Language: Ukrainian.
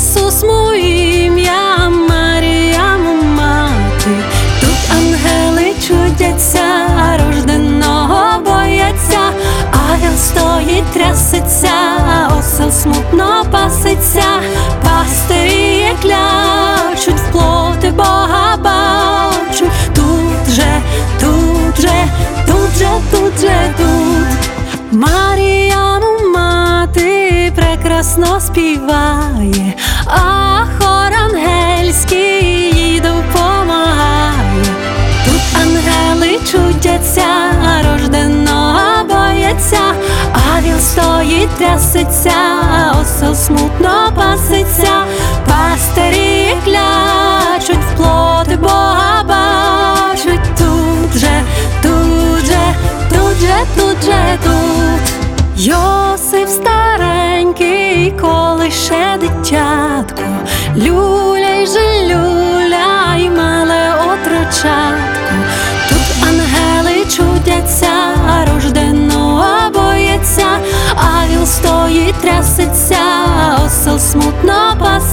Ісус мій ім'я, Марія мати. Тут ангели чудяться, рожденого бояться, ангел стоїть, трясеться, осел смутно паситься, пастирі клячуть, в плоти Бога бачуть. Тут же, тут же, тут же, тут же, тут. Маріяну мати прекрасно співає, а хор ангельський їй допомагає. Тут ангели чудяться, рожденого бояться, ангел стоїть, трясеться, осел смутно паситься, пастирі клячуть, в плоти Бога бачуть. Тут же, тут же, тут же, тут же, тут. Йосип старенький, коли ще дитятко, люляй же люляй, мале отрочатко. Тут ангели чудяться, рожденого бояться, ангел стоїть, трясеться, осел смутно паситься.